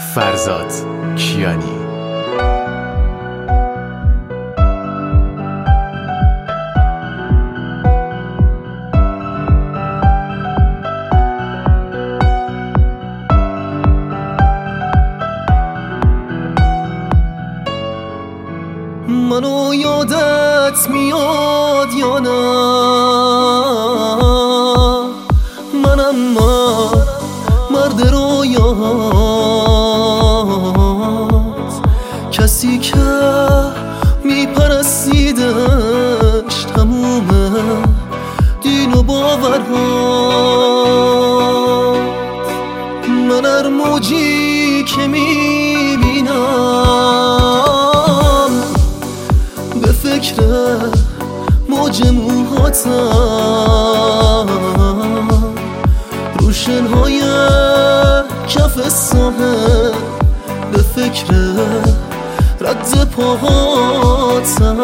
فرزاد کیانی. منو یادت میاد یا نه؟ منم مرد رویات، کسی که میپرستیدش تموم دین و باورهات. من هر موجی که میبینم به فکر موج موهاتم، روشنهای کف ساحل به فکر رد پاهاتم.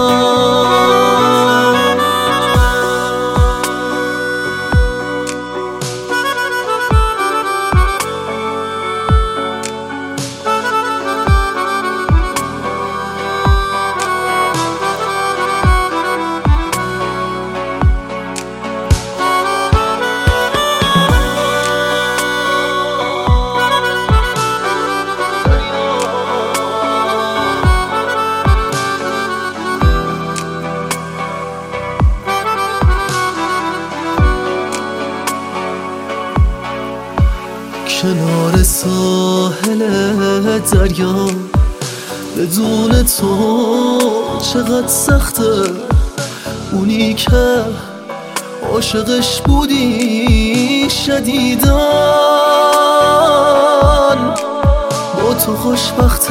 کنار ساحل دریا بدون تو چقدر سخته، اونی که عاشقش بودی شدیدن با تو خوشبخته.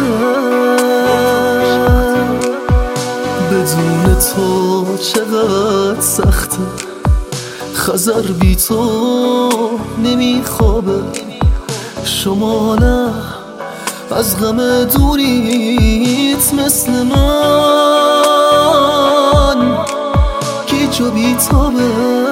بدون تو چقدر سخته، خزر بی تو نمیخوابه. شما نه از غم دوریت مثل من گیج و بیتابه.